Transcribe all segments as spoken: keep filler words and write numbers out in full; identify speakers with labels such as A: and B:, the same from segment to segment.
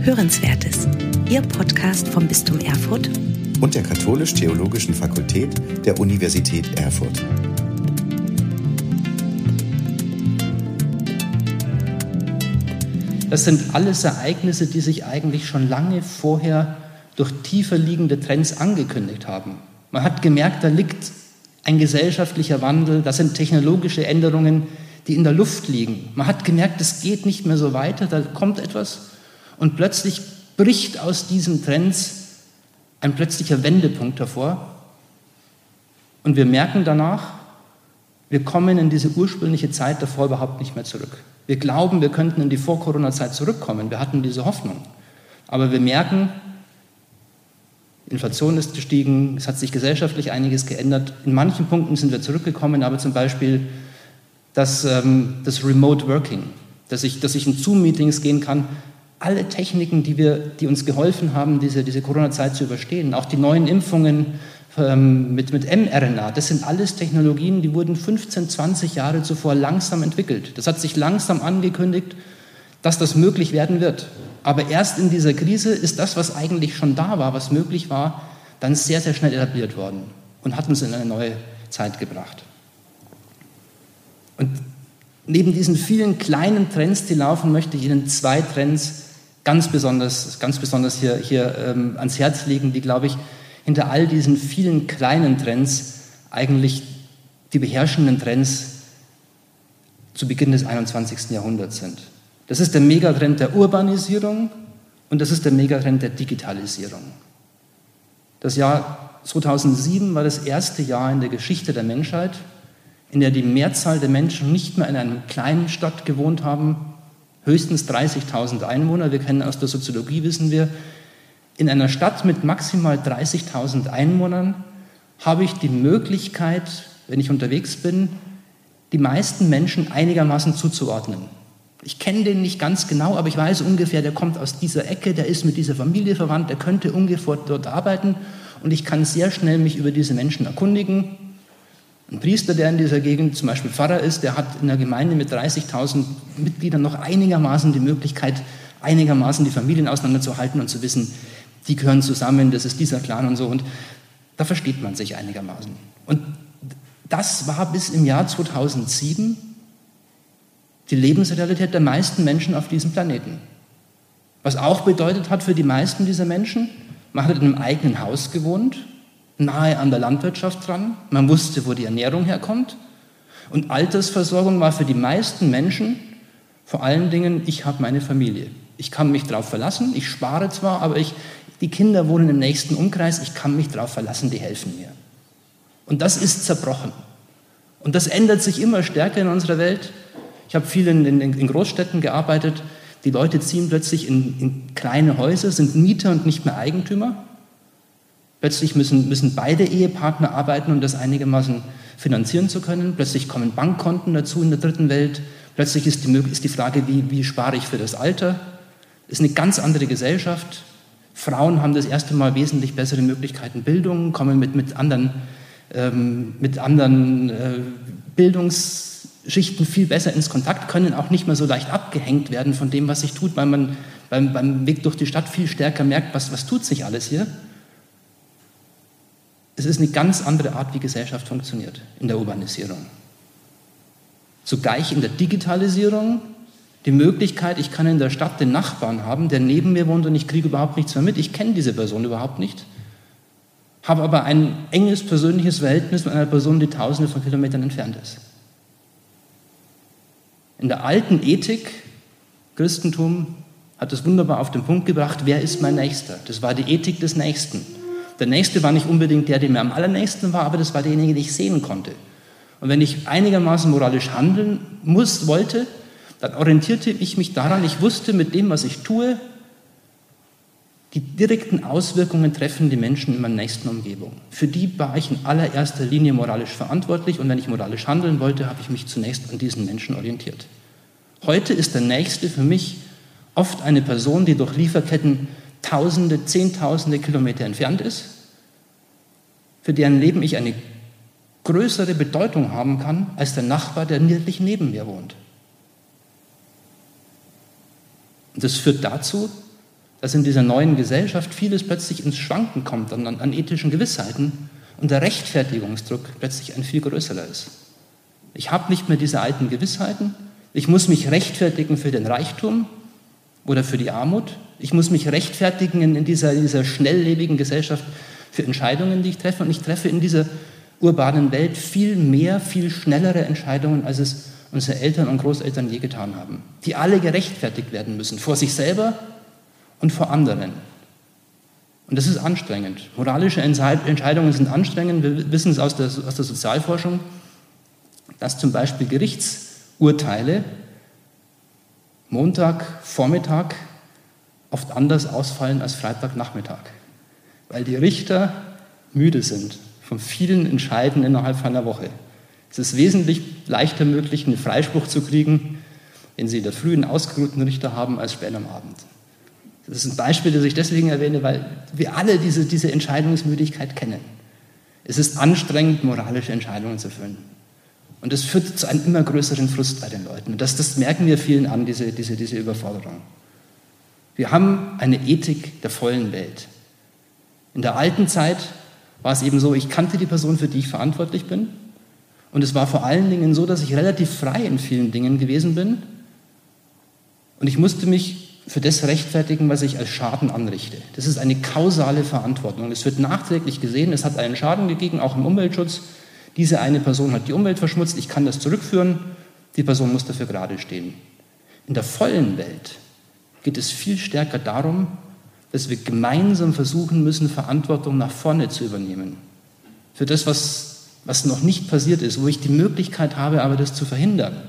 A: Hörenswertes, Ihr Podcast vom Bistum Erfurt
B: und der Katholisch-Theologischen Fakultät der Universität Erfurt.
C: Das sind alles Ereignisse, die sich eigentlich schon lange vorher durch tiefer liegende Trends angekündigt haben. Man hat gemerkt, da liegt ein gesellschaftlicher Wandel, das sind technologische Änderungen, die in der Luft liegen. Man hat gemerkt, es geht nicht mehr so weiter, da kommt etwas und plötzlich bricht aus diesen Trends ein plötzlicher Wendepunkt hervor. Und wir merken danach, wir kommen in diese ursprüngliche Zeit davor überhaupt nicht mehr zurück. Wir glauben, wir könnten in die Vor-Corona-Zeit zurückkommen. Wir hatten diese Hoffnung. Aber wir merken, Inflation ist gestiegen, es hat sich gesellschaftlich einiges geändert. In manchen Punkten sind wir zurückgekommen, aber zum Beispiel das, ähm, das Remote Working, dass ich, dass ich in Zoom-Meetings gehen kann. Alle Techniken, die, wir, die uns geholfen haben, diese, diese Corona-Zeit zu überstehen, auch die neuen Impfungen ähm, mit, mit mRNA, das sind alles Technologien, die wurden fünfzehn, zwanzig Jahre zuvor langsam entwickelt. Das hat sich langsam angekündigt, dass das möglich werden wird. Aber erst in dieser Krise ist das, was eigentlich schon da war, was möglich war, dann sehr, sehr schnell etabliert worden und hat uns in eine neue Zeit gebracht. Und neben diesen vielen kleinen Trends, die laufen, möchte ich Ihnen zwei Trends ganz besonders, ganz besonders hier, hier ähm, ans Herz legen, die, glaube ich, hinter all diesen vielen kleinen Trends eigentlich die beherrschenden Trends zu Beginn des einundzwanzigsten Jahrhunderts sind. Das ist der Megatrend der Urbanisierung und das ist der Megatrend der Digitalisierung. Das Jahr zweitausendsieben war das erste Jahr in der Geschichte der Menschheit, in der die Mehrzahl der Menschen nicht mehr in einer kleinen Stadt gewohnt haben, höchstens dreißigtausend Einwohner. Wir kennen aus der Soziologie, wissen wir, in einer Stadt mit maximal dreißigtausend Einwohnern habe ich die Möglichkeit, wenn ich unterwegs bin, die meisten Menschen einigermaßen zuzuordnen. Ich kenne den nicht ganz genau, aber ich weiß ungefähr, der kommt aus dieser Ecke, der ist mit dieser Familie verwandt, der könnte ungefähr dort arbeiten und ich kann sehr schnell mich über diese Menschen erkundigen. Ein Priester, der in dieser Gegend zum Beispiel Pfarrer ist, der hat in einer Gemeinde mit dreißigtausend Mitgliedern noch einigermaßen die Möglichkeit, einigermaßen die Familien auseinanderzuhalten und zu wissen, die gehören zusammen, das ist dieser Clan und so. Und da versteht man sich einigermaßen. Und das war bis im Jahr zweitausendsieben die Lebensrealität der meisten Menschen auf diesem Planeten. Was auch bedeutet hat für die meisten dieser Menschen, man hat in einem eigenen Haus gewohnt, nahe an der Landwirtschaft dran, man wusste, wo die Ernährung herkommt und Altersversorgung war für die meisten Menschen vor allen Dingen, ich habe meine Familie. Ich kann mich darauf verlassen, ich spare zwar, aber ich, die Kinder wohnen im nächsten Umkreis, ich kann mich darauf verlassen, die helfen mir. Und das ist zerbrochen. Und das ändert sich immer stärker in unserer Welt. Ich habe viel in, in, in Großstädten gearbeitet, die Leute ziehen plötzlich in, in kleine Häuser, sind Mieter und nicht mehr Eigentümer. Plötzlich müssen, müssen beide Ehepartner arbeiten, um das einigermaßen finanzieren zu können. Plötzlich kommen Bankkonten dazu in der dritten Welt. Plötzlich ist die, ist die Frage, wie, wie spare ich für das Alter? Das ist eine ganz andere Gesellschaft. Frauen haben das erste Mal wesentlich bessere Möglichkeiten Bildung, kommen mit, mit anderen, ähm, mit anderen äh, Bildungsschichten viel besser ins Kontakt, können auch nicht mehr so leicht abgehängt werden von dem, was sich tut, weil man beim, beim Weg durch die Stadt viel stärker merkt, was, was tut sich alles hier. Es ist eine ganz andere Art, wie Gesellschaft funktioniert in der Urbanisierung. Zugleich in der Digitalisierung die Möglichkeit, ich kann in der Stadt den Nachbarn haben, der neben mir wohnt und ich kriege überhaupt nichts mehr mit. Ich kenne diese Person überhaupt nicht, habe aber ein enges persönliches Verhältnis mit einer Person, die tausende von Kilometern entfernt ist. In der alten Ethik, Christentum, hat es wunderbar auf den Punkt gebracht, wer ist mein Nächster? Das war die Ethik des Nächsten. Der Nächste war nicht unbedingt der, der mir am allernächsten war, aber das war derjenige, den ich sehen konnte. Und wenn ich einigermaßen moralisch handeln muss, wollte, dann orientierte ich mich daran, ich wusste, mit dem, was ich tue, die direkten Auswirkungen treffen die Menschen in meiner nächsten Umgebung. Für die war ich in allererster Linie moralisch verantwortlich und wenn ich moralisch handeln wollte, habe ich mich zunächst an diesen Menschen orientiert. Heute ist der Nächste für mich oft eine Person, die durch Lieferketten Tausende, Zehntausende Kilometer entfernt ist, für deren Leben ich eine größere Bedeutung haben kann als der Nachbar, der nördlich neben mir wohnt. Und das führt dazu, dass in dieser neuen Gesellschaft vieles plötzlich ins Schwanken kommt an, an ethischen Gewissheiten und der Rechtfertigungsdruck plötzlich ein viel größerer ist. Ich habe nicht mehr diese alten Gewissheiten, ich muss mich rechtfertigen für den Reichtum oder für die Armut, ich muss mich rechtfertigen in, in, dieser, in dieser schnelllebigen Gesellschaft für Entscheidungen, die ich treffe, und ich treffe in dieser urbanen Welt viel mehr, viel schnellere Entscheidungen, als es unsere Eltern und Großeltern je getan haben, die alle gerechtfertigt werden müssen, vor sich selber und vor anderen. Und das ist anstrengend. Moralische Entscheidungen sind anstrengend. Wir wissen es aus der, aus der Sozialforschung, dass zum Beispiel Gerichtsurteile Montagvormittag oft anders ausfallen als Freitagnachmittag, weil die Richter müde sind von vielen Entscheiden innerhalb einer Woche. Es ist wesentlich leichter möglich, einen Freispruch zu kriegen, wenn Sie in der Früh einen ausgeruhten Richter haben, als spät am Abend. Das ist ein Beispiel, das ich deswegen erwähne, weil wir alle diese, diese Entscheidungsmüdigkeit kennen. Es ist anstrengend, moralische Entscheidungen zu fällen. Und das führt zu einem immer größeren Frust bei den Leuten. Und das, das merken wir vielen an, diese, diese, diese Überforderung. Wir haben eine Ethik der vollen Welt. In der alten Zeit war es eben so, ich kannte die Person, für die ich verantwortlich bin. Und es war vor allen Dingen so, dass ich relativ frei in vielen Dingen gewesen bin. Und ich musste mich für das rechtfertigen, was ich als Schaden anrichte. Das ist eine kausale Verantwortung. Es wird nachträglich gesehen, es hat einen Schaden gegeben, auch im Umweltschutz. Diese eine Person hat die Umwelt verschmutzt, ich kann das zurückführen, die Person muss dafür gerade stehen. In der vollen Welt geht es viel stärker darum, dass wir gemeinsam versuchen müssen, Verantwortung nach vorne zu übernehmen. Für das, was, was noch nicht passiert ist, wo ich die Möglichkeit habe, aber das zu verhindern.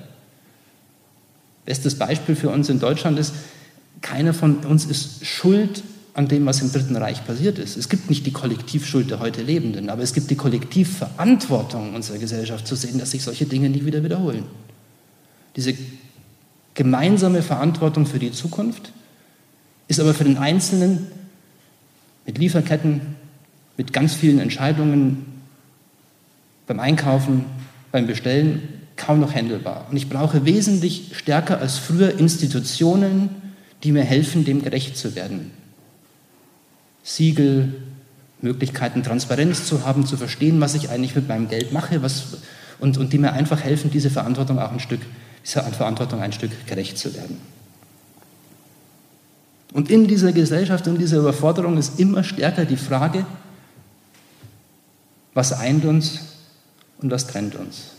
C: Bestes Beispiel für uns in Deutschland ist, keiner von uns ist schuld an dem, was im Dritten Reich passiert ist. Es gibt nicht die Kollektivschuld der heute Lebenden, aber es gibt die Kollektivverantwortung unserer Gesellschaft zu sehen, dass sich solche Dinge nie wieder wiederholen. Diese gemeinsame Verantwortung für die Zukunft ist aber für den Einzelnen mit Lieferketten, mit ganz vielen Entscheidungen beim Einkaufen, beim Bestellen kaum noch handelbar. Und ich brauche wesentlich stärker als früher Institutionen, die mir helfen, dem gerecht zu werden. Siegel, Möglichkeiten, Transparenz zu haben, zu verstehen, was ich eigentlich mit meinem Geld mache, was, und, und die mir einfach helfen, diese Verantwortung auch ein Stück, dieser Verantwortung ein Stück gerecht zu werden. Und in dieser Gesellschaft, in dieser Überforderung ist immer stärker die Frage, was eint uns und was trennt uns.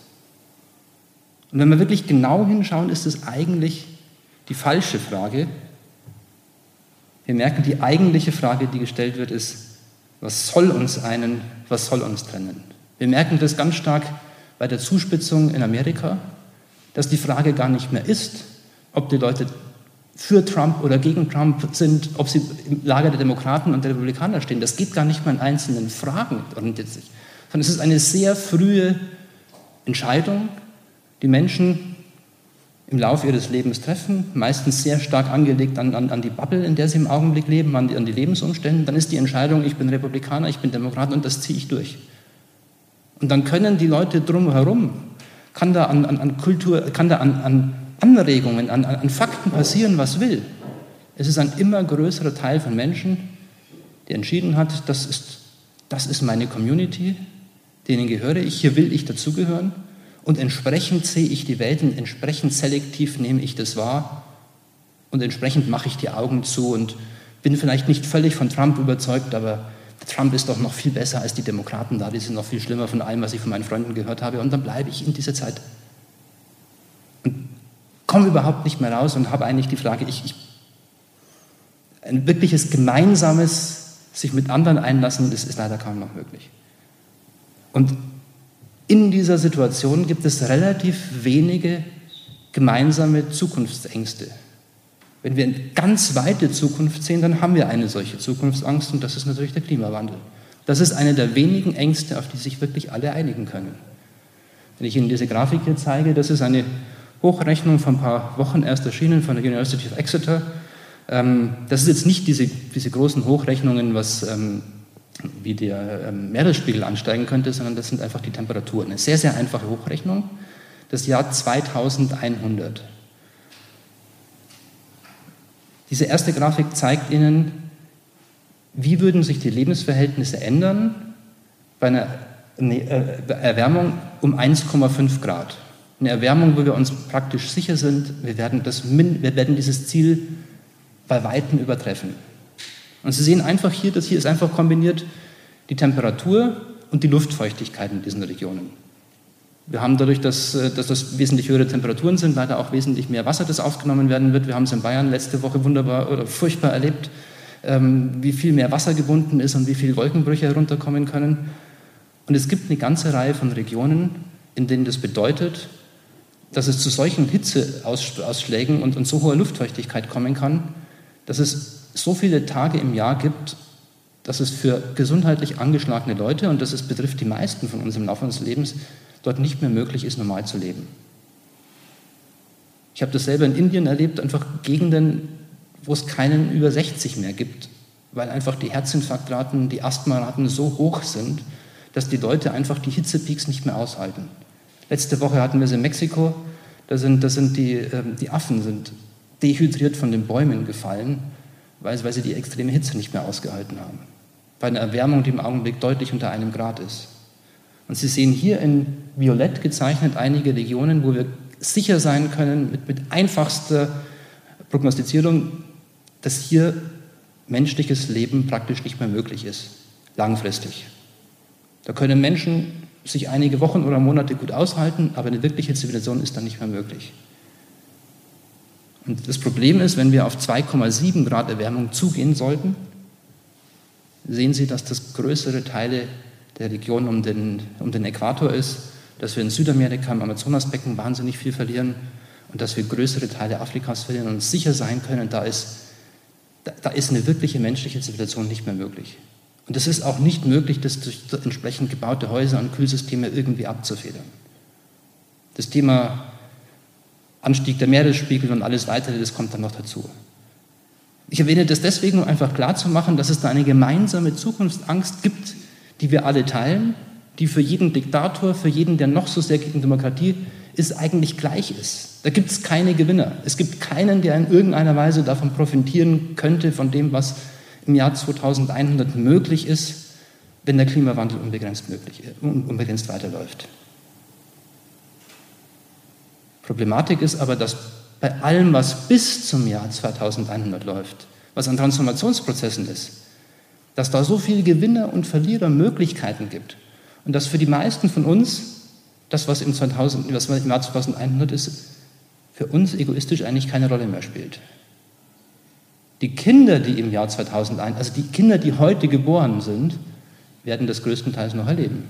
C: Und wenn wir wirklich genau hinschauen, ist es eigentlich die falsche Frage. Wir merken, die eigentliche Frage, die gestellt wird, ist, was soll uns einen, was soll uns trennen? Wir merken das ganz stark bei der Zuspitzung in Amerika, dass die Frage gar nicht mehr ist, ob die Leute für Trump oder gegen Trump sind, ob sie im Lager der Demokraten und der Republikaner stehen. Das geht gar nicht mehr in einzelnen Fragen, orientiert sich, sondern es ist eine sehr frühe Entscheidung, die Menschen im Laufe ihres Lebens treffen, meistens sehr stark angelegt an, an, an die Bubble, in der sie im Augenblick leben, an die, an die Lebensumstände. Dann ist die Entscheidung, ich bin Republikaner, ich bin Demokrat und das ziehe ich durch. Und dann können die Leute drumherum, kann da an, an, an Kultur, kann da an, an Anregungen, an, an Fakten passieren, was will. Es ist ein immer größerer Teil von Menschen, der entschieden hat, das ist, das ist meine Community, denen gehöre ich, hier will ich dazugehören. Und entsprechend sehe ich die Welt und entsprechend selektiv nehme ich das wahr und entsprechend mache ich die Augen zu und bin vielleicht nicht völlig von Trump überzeugt, aber Trump ist doch noch viel besser als die Demokraten da, die sind noch viel schlimmer von allem, was ich von meinen Freunden gehört habe, und dann bleibe ich in dieser Zeit und komme überhaupt nicht mehr raus und habe eigentlich die Frage, ich, ich, ein wirkliches gemeinsames sich mit anderen einlassen, das ist leider kaum noch möglich. Und in dieser Situation gibt es relativ wenige gemeinsame Zukunftsängste. Wenn wir in ganz weite Zukunft sehen, dann haben wir eine solche Zukunftsangst und das ist natürlich der Klimawandel. Das ist eine der wenigen Ängste, auf die sich wirklich alle einigen können. Wenn ich Ihnen diese Grafik hier zeige, das ist eine Hochrechnung von ein paar Wochen erst erschienen von der University of Exeter. Das ist jetzt nicht diese, diese großen Hochrechnungen, was wie der ähm, Meeresspiegel ansteigen könnte, sondern das sind einfach die Temperaturen. Eine sehr, sehr einfache Hochrechnung. Das Jahr zweitausendeinhundert. Diese erste Grafik zeigt Ihnen, wie würden sich die Lebensverhältnisse ändern bei einer Erwärmung um eins Komma fünf Grad. Eine Erwärmung, wo wir uns praktisch sicher sind, wir werden, das, wir werden dieses Ziel bei Weitem übertreffen. Und Sie sehen einfach hier, dass hier ist einfach kombiniert die Temperatur und die Luftfeuchtigkeit in diesen Regionen. Wir haben dadurch, dass, dass das wesentlich höhere Temperaturen sind, leider auch wesentlich mehr Wasser, das aufgenommen werden wird. Wir haben es in Bayern letzte Woche wunderbar oder furchtbar erlebt, ähm, wie viel mehr Wasser gebunden ist und wie viele Wolkenbrüche herunterkommen können. Und es gibt eine ganze Reihe von Regionen, in denen das bedeutet, dass es zu solchen Hitzeausschlägen und, und so hoher Luftfeuchtigkeit kommen kann, dass es so viele Tage im Jahr gibt, dass es für gesundheitlich angeschlagene Leute, und das ist, betrifft die meisten von uns im Laufe unseres Lebens, dort nicht mehr möglich ist, normal zu leben. Ich habe das selber in Indien erlebt, einfach Gegenden, wo es keinen über sechzig mehr gibt, weil einfach die Herzinfarktraten, die Asthmaraten so hoch sind, dass die Leute einfach die Hitzepeaks nicht mehr aushalten. Letzte Woche hatten wir es in Mexiko, da sind, da sind die, ähm, die Affen sind dehydriert von den Bäumen gefallen, weil, weil sie die extreme Hitze nicht mehr ausgehalten haben. Bei einer Erwärmung, die im Augenblick deutlich unter einem Grad ist. Und Sie sehen hier in Violett gezeichnet einige Regionen, wo wir sicher sein können, mit, mit einfachster Prognostizierung, dass hier menschliches Leben praktisch nicht mehr möglich ist, langfristig. Da können Menschen sich einige Wochen oder Monate gut aushalten, aber eine wirkliche Zivilisation ist dann nicht mehr möglich. Und das Problem ist, wenn wir auf zwei Komma sieben Grad Erwärmung zugehen sollten, sehen Sie, dass das größere Teile der Region um den, um den Äquator ist, dass wir in Südamerika im Amazonasbecken wahnsinnig viel verlieren und dass wir größere Teile Afrikas verlieren und sicher sein können, da ist, da, da ist eine wirkliche menschliche Zivilisation nicht mehr möglich. Und es ist auch nicht möglich, das durch entsprechend gebaute Häuser und Kühlsysteme irgendwie abzufedern. Das Thema Anstieg der Meeresspiegel und alles Weitere, das kommt dann noch dazu. Ich erwähne das deswegen, um einfach klarzumachen, dass es da eine gemeinsame Zukunftsangst gibt, die wir alle teilen, die für jeden Diktator, für jeden, der noch so sehr gegen Demokratie ist, eigentlich gleich ist. Da gibt es keine Gewinner. Es gibt keinen, der in irgendeiner Weise davon profitieren könnte, von dem, was im Jahr zweitausendeinhundert möglich ist, wenn der Klimawandel unbegrenzt, möglich, unbegrenzt weiterläuft. Problematik ist aber, dass bei allem, was bis zum Jahr zweitausendeinhundert läuft, was an Transformationsprozessen ist, dass da so viele Gewinner und Verlierer Möglichkeiten gibt und dass für die meisten von uns das, was im, zweitausend, was im Jahr zweitausendeinhundert ist, für uns egoistisch eigentlich keine Rolle mehr spielt. Die Kinder, die im Jahr zweitausendeins, also die Kinder, die heute geboren sind, werden das größtenteils noch erleben.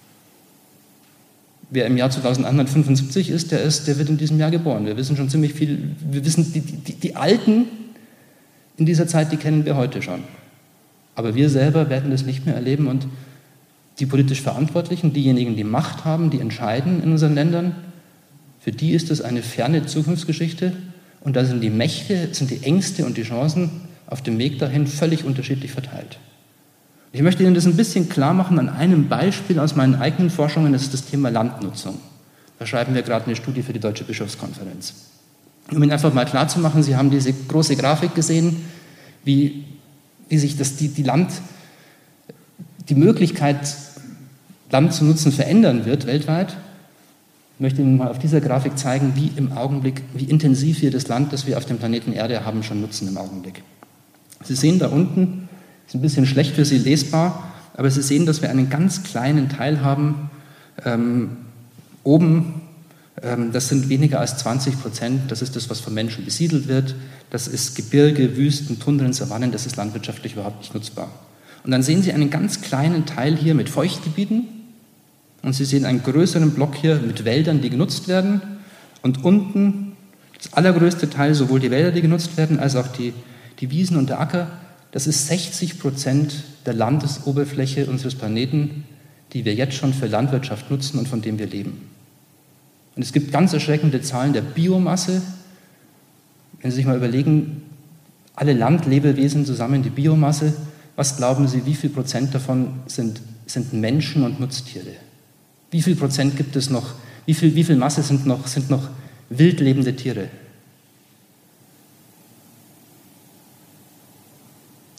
C: Wer im Jahr zweitausendeinhundertfünfundsiebzig ist, der ist, der wird in diesem Jahr geboren. Wir wissen schon ziemlich viel, wir wissen, die, die, die Alten in dieser Zeit, die kennen wir heute schon. Aber wir selber werden das nicht mehr erleben und die politisch Verantwortlichen, diejenigen, die Macht haben, die entscheiden in unseren Ländern, für die ist es eine ferne Zukunftsgeschichte und da sind die Mächte, sind die Ängste und die Chancen auf dem Weg dahin völlig unterschiedlich verteilt. Ich möchte Ihnen das ein bisschen klar machen an einem Beispiel aus meinen eigenen Forschungen, das ist das Thema Landnutzung. Da schreiben wir gerade eine Studie für die Deutsche Bischofskonferenz. Um Ihnen einfach mal klar zu machen, Sie haben diese große Grafik gesehen, wie, wie sich das, die, die, Land, die Möglichkeit, Land zu nutzen, verändern wird weltweit. Ich möchte Ihnen mal auf dieser Grafik zeigen, wie im Augenblick, wie intensiv wir das Land, das wir auf dem Planeten Erde haben, schon nutzen im Augenblick. Sie sehen da unten, ist ein bisschen schlecht für Sie lesbar, aber Sie sehen, dass wir einen ganz kleinen Teil haben. Ähm, oben, ähm, das sind weniger als zwanzig Prozent, das ist das, was von Menschen besiedelt wird. Das ist Gebirge, Wüsten, Tundren, Savannen, das ist landwirtschaftlich überhaupt nicht nutzbar. Und dann sehen Sie einen ganz kleinen Teil hier mit Feuchtgebieten und Sie sehen einen größeren Block hier mit Wäldern, die genutzt werden. Und unten das allergrößte Teil, sowohl die Wälder, die genutzt werden, als auch die, die Wiesen und der Acker. Das ist sechzig Prozent der Landesoberfläche unseres Planeten, die wir jetzt schon für Landwirtschaft nutzen und von dem wir leben. Und es gibt ganz erschreckende Zahlen der Biomasse. Wenn Sie sich mal überlegen, alle Landlebewesen zusammen, die Biomasse, was glauben Sie, wie viel Prozent davon sind, sind Menschen und Nutztiere? Wie viel Prozent gibt es noch, wie viel, wie viel Masse sind noch, sind noch wild lebende Tiere?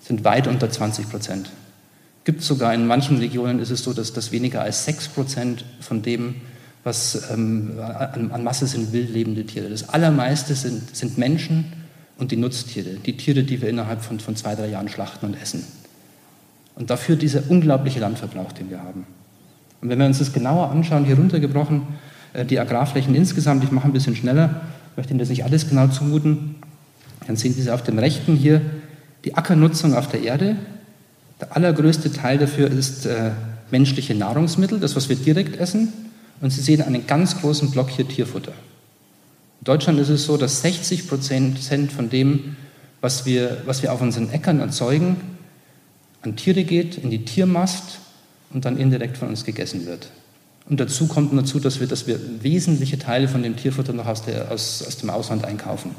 C: sind weit unter zwanzig Prozent. Gibt sogar in manchen Regionen ist es so, dass das weniger als sechs Prozent von dem, was ähm, an, an Masse sind, wild lebende Tiere. Das allermeiste sind, sind Menschen und die Nutztiere, die Tiere, die wir innerhalb von, von zwei, drei Jahren schlachten und essen. Und dafür dieser unglaubliche Landverbrauch, den wir haben. Und wenn wir uns das genauer anschauen, hier runtergebrochen, äh, die Agrarflächen insgesamt, ich mache ein bisschen schneller, möchte Ihnen das nicht alles genau zumuten, dann sehen Sie auf dem rechten hier die Ackernutzung auf der Erde. Der allergrößte Teil dafür ist äh, menschliche Nahrungsmittel, das, was wir direkt essen. Und Sie sehen einen ganz großen Block hier Tierfutter. In Deutschland ist es so, dass sechzig Prozent von dem, was wir, was wir auf unseren Äckern erzeugen, an Tiere geht, in die Tiermast und dann indirekt von uns gegessen wird. Und dazu kommt dazu, dass wir, dass wir wesentliche Teile von dem Tierfutter noch aus, der, aus, aus dem Ausland einkaufen.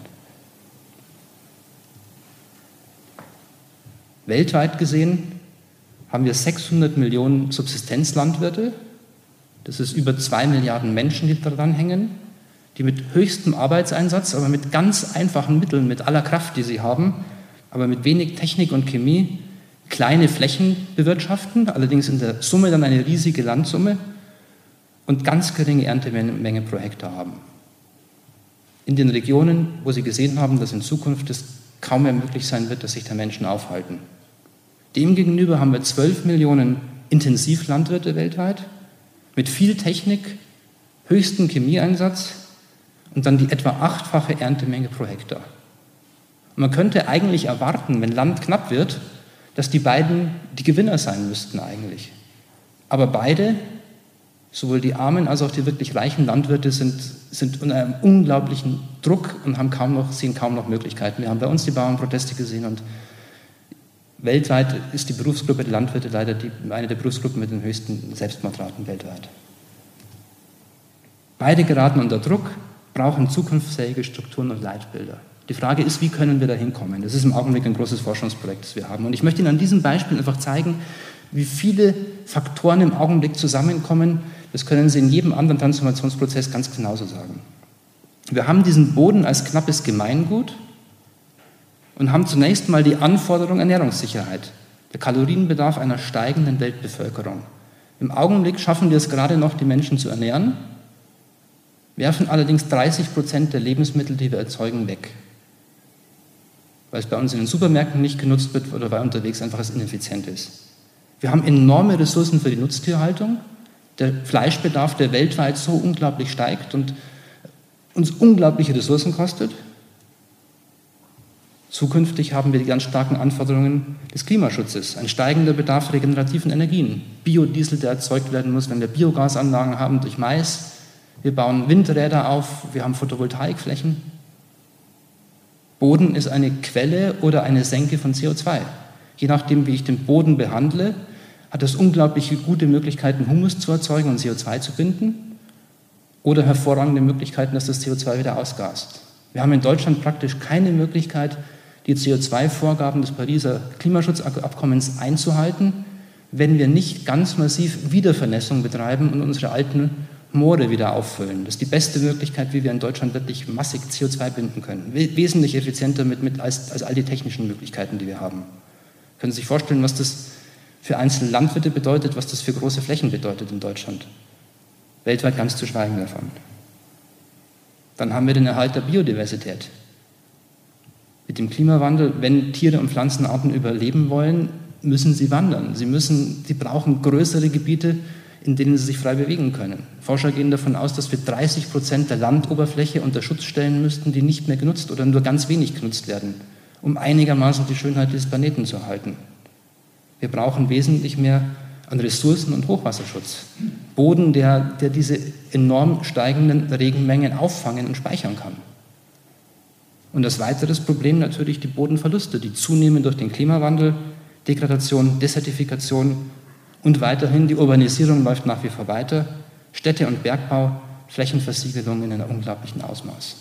C: Weltweit gesehen haben wir sechshundert Millionen Subsistenzlandwirte. Das ist über zwei Milliarden Menschen, die daran hängen, die mit höchstem Arbeitseinsatz, aber mit ganz einfachen Mitteln, mit aller Kraft, die sie haben, aber mit wenig Technik und Chemie, kleine Flächen bewirtschaften, allerdings in der Summe dann eine riesige Landsumme und ganz geringe Erntemenge pro Hektar haben. In den Regionen, wo sie gesehen haben, dass in Zukunft es kaum mehr möglich sein wird, dass sich da Menschen aufhalten. Demgegenüber haben wir zwölf Millionen Intensivlandwirte weltweit mit viel Technik, höchstem Chemieeinsatz und dann die etwa achtfache Erntemenge pro Hektar. Und man könnte eigentlich erwarten, wenn Land knapp wird, dass die beiden die Gewinner sein müssten eigentlich. Aber beide, sowohl die armen als auch die wirklich reichen Landwirte, sind, sind unter einem unglaublichen Druck und haben kaum noch, sehen kaum noch Möglichkeiten. Wir haben bei uns die Bauernproteste gesehen und weltweit ist die Berufsgruppe der Landwirte leider die, eine der Berufsgruppen mit den höchsten Selbstmordraten weltweit. Beide geraten unter Druck, brauchen zukunftsfähige Strukturen und Leitbilder. Die Frage ist, wie können wir da hinkommen? Das ist im Augenblick ein großes Forschungsprojekt, das wir haben. Und ich möchte Ihnen an diesem Beispiel einfach zeigen, wie viele Faktoren im Augenblick zusammenkommen. Das können Sie in jedem anderen Transformationsprozess ganz genauso sagen. Wir haben diesen Boden als knappes Gemeingut und haben zunächst mal die Anforderung Ernährungssicherheit, der Kalorienbedarf einer steigenden Weltbevölkerung. Im Augenblick schaffen wir es gerade noch, die Menschen zu ernähren, werfen allerdings dreißig Prozent der Lebensmittel, die wir erzeugen, weg. Weil es bei uns in den Supermärkten nicht genutzt wird oder weil unterwegs einfach es ineffizient ist. Wir haben enorme Ressourcen für die Nutztierhaltung. Der Fleischbedarf, der weltweit so unglaublich steigt und uns unglaubliche Ressourcen kostet. Zukünftig haben wir die ganz starken Anforderungen des Klimaschutzes, ein steigender Bedarf regenerativen Energien, Biodiesel, der erzeugt werden muss, wenn wir Biogasanlagen haben durch Mais. Wir bauen Windräder auf, wir haben Photovoltaikflächen. Boden ist eine Quelle oder eine Senke von C O zwei. Je nachdem, wie ich den Boden behandle, hat es unglaublich gute Möglichkeiten, Humus zu erzeugen und C O zwei zu binden oder hervorragende Möglichkeiten, dass das C O zwei wieder ausgast. Wir haben in Deutschland praktisch keine Möglichkeit, die C O zwei Vorgaben des Pariser Klimaschutzabkommens einzuhalten, wenn wir nicht ganz massiv Wiedervernässung betreiben und unsere alten Moore wieder auffüllen. Das ist die beste Möglichkeit, wie wir in Deutschland wirklich massig C O zwei binden können. Wesentlich effizienter mit, mit als, als all die technischen Möglichkeiten, die wir haben. Können Sie sich vorstellen, was das für einzelne Landwirte bedeutet, was das für große Flächen bedeutet in Deutschland? Weltweit ganz zu schweigen davon. Dann haben wir den Erhalt der Biodiversität. Mit dem Klimawandel, wenn Tiere und Pflanzenarten überleben wollen, müssen sie wandern. Sie müssen, sie brauchen größere Gebiete, in denen sie sich frei bewegen können. Forscher gehen davon aus, dass wir dreißig Prozent der Landoberfläche unter Schutz stellen müssten, die nicht mehr genutzt oder nur ganz wenig genutzt werden, um einigermaßen die Schönheit dieses Planeten zu erhalten. Wir brauchen wesentlich mehr an Ressourcen und Hochwasserschutz. Boden, der, der diese enorm steigenden Regenmengen auffangen und speichern kann. Und als weiteres Problem natürlich die Bodenverluste, die zunehmen durch den Klimawandel, Degradation, Desertifikation und weiterhin die Urbanisierung läuft nach wie vor weiter, Städte- und Bergbau, Flächenversiegelung in einem unglaublichen Ausmaß.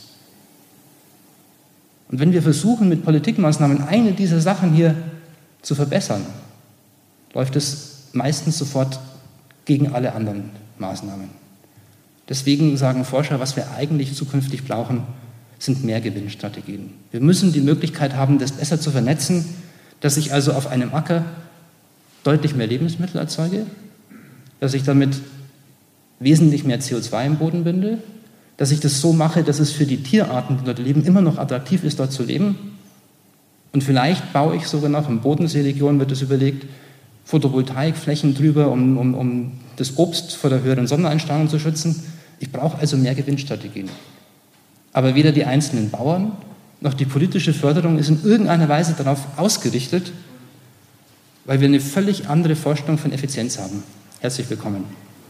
C: Und wenn wir versuchen, mit Politikmaßnahmen eine dieser Sachen hier zu verbessern, läuft es meistens sofort gegen alle anderen Maßnahmen. Deswegen sagen Forscher, was wir eigentlich zukünftig brauchen, sind Mehrgewinnstrategien. Wir müssen die Möglichkeit haben, das besser zu vernetzen, dass ich also auf einem Acker deutlich mehr Lebensmittel erzeuge, dass ich damit wesentlich mehr C O zwei im Boden binde, dass ich das so mache, dass es für die Tierarten, die dort leben, immer noch attraktiv ist, dort zu leben. Und vielleicht baue ich sogar noch, in Bodenseeregion wird es überlegt, Photovoltaikflächen drüber, um, um, um das Obst vor der höheren Sonneneinstrahlung zu schützen. Ich brauche also mehr Gewinnstrategien. Aber weder die einzelnen Bauern noch die politische Förderung ist in irgendeiner Weise darauf ausgerichtet, weil wir eine völlig andere Vorstellung von Effizienz haben. Herzlich willkommen.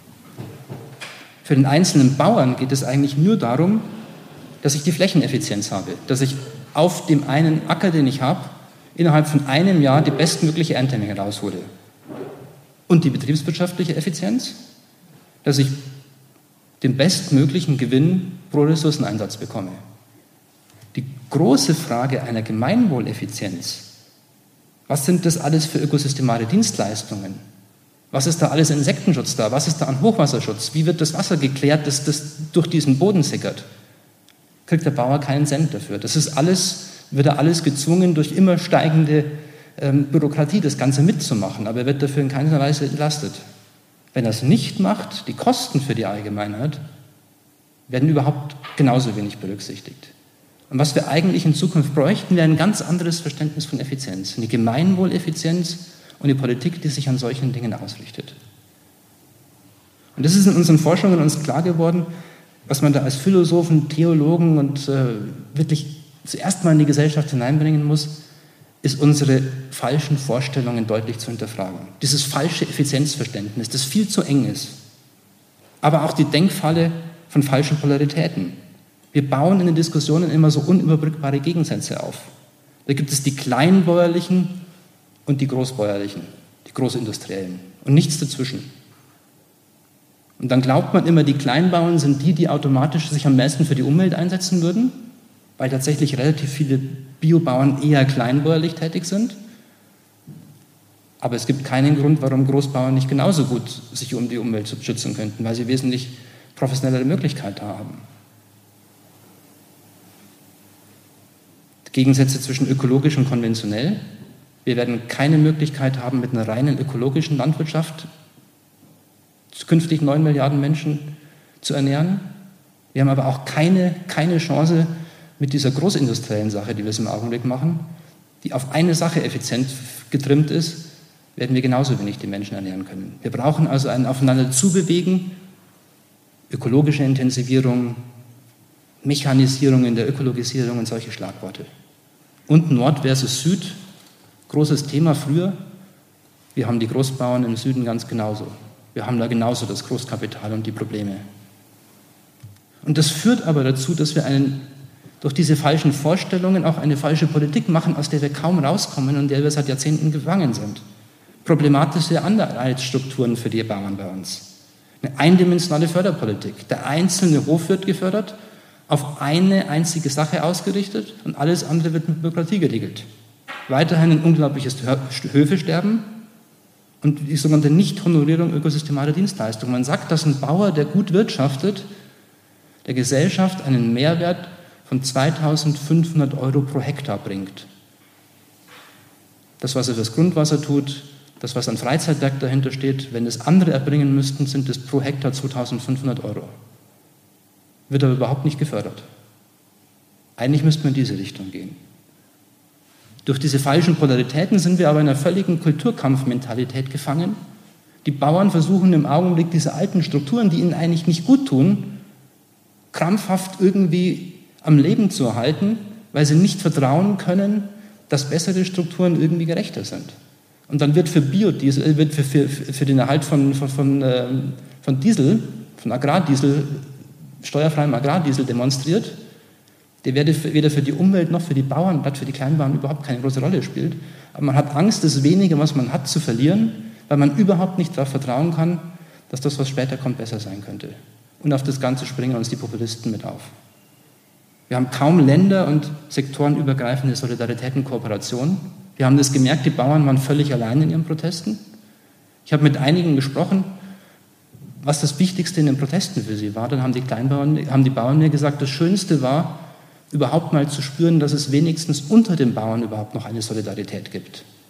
C: Für den einzelnen Bauern geht es eigentlich nur darum, dass ich die Flächeneffizienz habe, dass ich auf dem einen Acker, den ich habe, innerhalb von einem Jahr die bestmögliche Erntemenge raushole. Und die betriebswirtschaftliche Effizienz, dass ich den bestmöglichen Gewinn pro Ressourceneinsatz bekomme. Die große Frage einer Gemeinwohleffizienz, was sind das alles für ökosystemale Dienstleistungen? Was ist da alles an Insektenschutz da? Was ist da an Hochwasserschutz? Wie wird das Wasser geklärt, das, das durch diesen Boden sickert? Kriegt der Bauer keinen Cent dafür. Das ist alles, wird er alles gezwungen, durch immer steigende ähm, Bürokratie das Ganze mitzumachen, aber er wird dafür in keiner Weise entlastet. Wenn er es nicht macht, die Kosten für die Allgemeinheit werden überhaupt genauso wenig berücksichtigt. Und was wir eigentlich in Zukunft bräuchten, wäre ein ganz anderes Verständnis von Effizienz. Eine Gemeinwohleffizienz und eine Politik, die sich an solchen Dingen ausrichtet. Und das ist in unseren Forschungen uns klar geworden, was man da als Philosophen, Theologen und äh, wirklich zuerst mal in die Gesellschaft hineinbringen muss, ist unsere falschen Vorstellungen deutlich zu hinterfragen. Dieses falsche Effizienzverständnis, das viel zu eng ist. Aber auch die Denkfalle von falschen Polaritäten. Wir bauen in den Diskussionen immer so unüberbrückbare Gegensätze auf. Da gibt es die Kleinbäuerlichen und die Großbäuerlichen, die Großindustriellen und nichts dazwischen. Und dann glaubt man immer, die Kleinbauern sind die, die automatisch sich am meisten für die Umwelt einsetzen würden, weil tatsächlich relativ viele Biobauern eher kleinbäuerlich tätig sind. Aber es gibt keinen Grund, warum Großbauern nicht genauso gut sich um die Umwelt schützen könnten, weil sie wesentlich professionellere Möglichkeiten haben. Gegensätze zwischen ökologisch und konventionell. Wir werden keine Möglichkeit haben, mit einer reinen ökologischen Landwirtschaft künftig neun Milliarden Menschen zu ernähren. Wir haben aber auch keine, keine Chance mit dieser großindustriellen Sache, die wir es im Augenblick machen, die auf eine Sache effizient getrimmt ist, werden wir genauso wenig die Menschen ernähren können. Wir brauchen also ein Aufeinander zubewegen, ökologische Intensivierung, Mechanisierung in der Ökologisierung und solche Schlagworte. Und Nord versus Süd, großes Thema früher. Wir haben die Großbauern im Süden ganz genauso. Wir haben da genauso das Großkapital und die Probleme. Und das führt aber dazu, dass wir einen, durch diese falschen Vorstellungen auch eine falsche Politik machen, aus der wir kaum rauskommen und der wir seit Jahrzehnten gefangen sind. Problematische Anreizstrukturen für die Bauern bei uns. Eine eindimensionale Förderpolitik. Der einzelne Hof wird gefördert, auf eine einzige Sache ausgerichtet und alles andere wird mit Bürokratie geregelt. Weiterhin ein unglaubliches Höfesterben und die sogenannte Nichthonorierung ökosystemaler Dienstleistungen. Man sagt, dass ein Bauer, der gut wirtschaftet, der Gesellschaft einen Mehrwert von zweitausendfünfhundert Euro pro Hektar bringt. Das, was er fürs Grundwasser tut, das, was an Freizeitwerk dahinter steht, wenn es andere erbringen müssten, sind es pro Hektar zweitausendfünfhundert Euro. Wird aber überhaupt nicht gefördert. Eigentlich müsste man in diese Richtung gehen. Durch diese falschen Polaritäten sind wir aber in einer völligen Kulturkampfmentalität gefangen. Die Bauern versuchen im Augenblick diese alten Strukturen, die ihnen eigentlich nicht gut tun, krampfhaft irgendwie am Leben zu erhalten, weil sie nicht vertrauen können, dass bessere Strukturen irgendwie gerechter sind. Und dann wird für Biodiesel, wird für, für, für den Erhalt von, von, von, von Diesel, von Agrardiesel, steuerfreiem Agrardiesel demonstriert, der weder für die Umwelt noch für die Bauern, für die Kleinbauern überhaupt keine große Rolle spielt. Aber man hat Angst, das Wenige, was man hat, zu verlieren, weil man überhaupt nicht darauf vertrauen kann, dass das, was später kommt, besser sein könnte. Und auf das Ganze springen uns die Populisten mit auf. Wir haben kaum länder- und sektorenübergreifende Solidarität und Kooperation. Wir haben das gemerkt, die Bauern waren völlig allein in ihren Protesten. Ich habe mit einigen gesprochen, was das Wichtigste in den Protesten für sie war. Dann haben die Kleinbauern, haben die Bauern mir gesagt, das Schönste war, überhaupt mal zu spüren, dass es wenigstens unter den Bauern überhaupt noch eine Solidarität gibt.